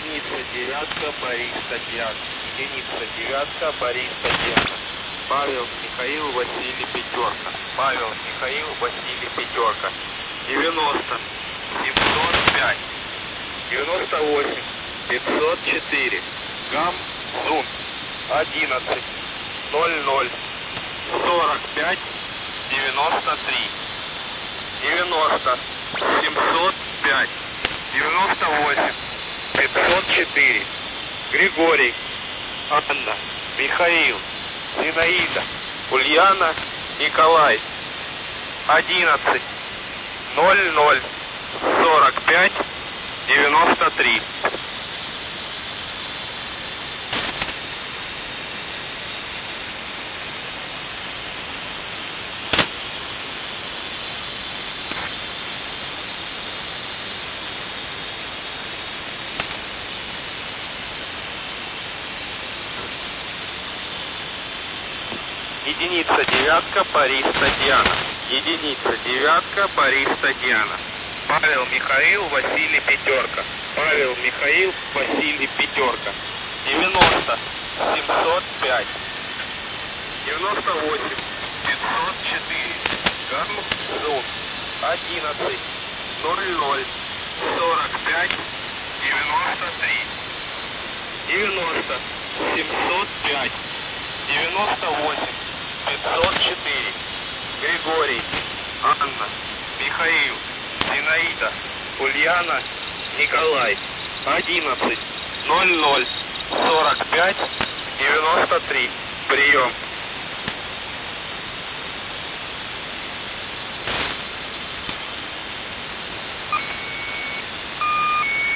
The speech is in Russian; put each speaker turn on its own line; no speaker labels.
Единица, девятка, Борис, Татьяна. Единица, девятка, Борис, Татьяна. Павел, Михаил, Василий, пятерка. Павел, Михаил, Василий, пятерка. 90, 705, 98, 504. Гам, Зун, 11, 00, 45, 93. 90, 705, 98, 504. Григорий, Анна, Михаил, Зинаида, Ульяна, Николай. 11, 00, 45, 93. Единица, девятка, Борис, Татьяна. Единица, девятка, Борис, Татьяна. Павел, Михаил, Василий, пятерка. Павел, Михаил, Василий, пятерка. 90, 705, 98, 504. Гам, Зун, 11, 00, 45, 93. 90, 705, 98, 504. Григорий, Анна, Михаил, Зинаида, Ульяна, Николай. 11, 00, 45, 93. Прием.